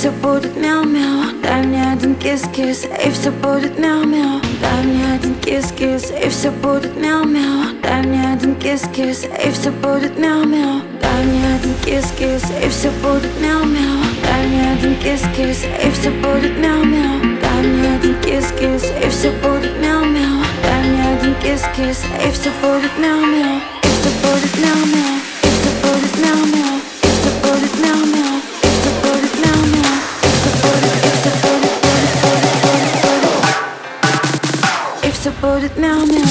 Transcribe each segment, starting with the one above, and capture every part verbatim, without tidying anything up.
все будет мяу-мяу. Дай мне один кис-кис, и все будет мяу-мяу. Дай мне один кис-кис, и все будет мяу-мяу. Дай мне один кис-кис, и все будет мяу-мяу. Дай мне один кис-кис, и все будет мяу-мяу. Дай мне один кис-кис, и все будет мяу-мяу. Дай мне один кис-кис, и все будет мяу-мяу. Дай мне один кис-кис, и все будет мяу-мяу. И все будет мяу-мяу. И все будет мяу-мяу. И все будет мяу-мяу. И все будет мяу-мяу. И все будет, и все будет, будет, будет, будет, будет. И все будет мяу-мяу.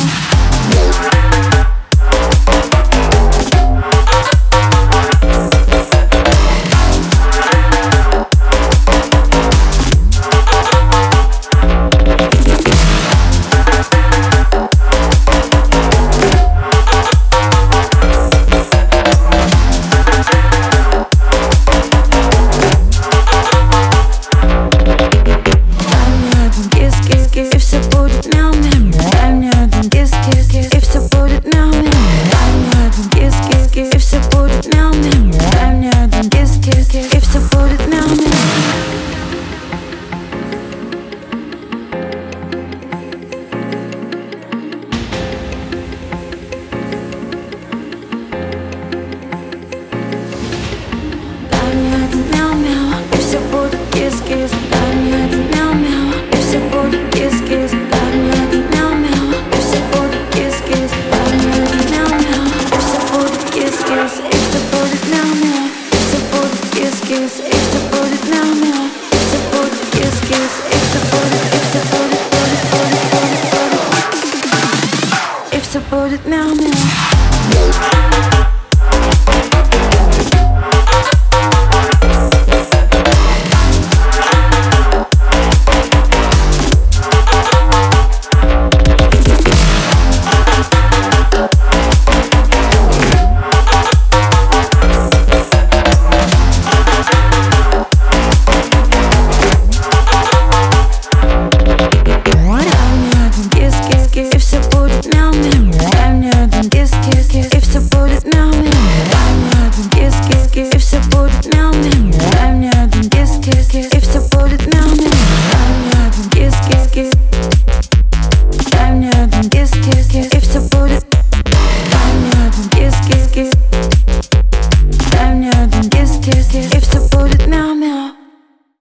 If the bullet now, now.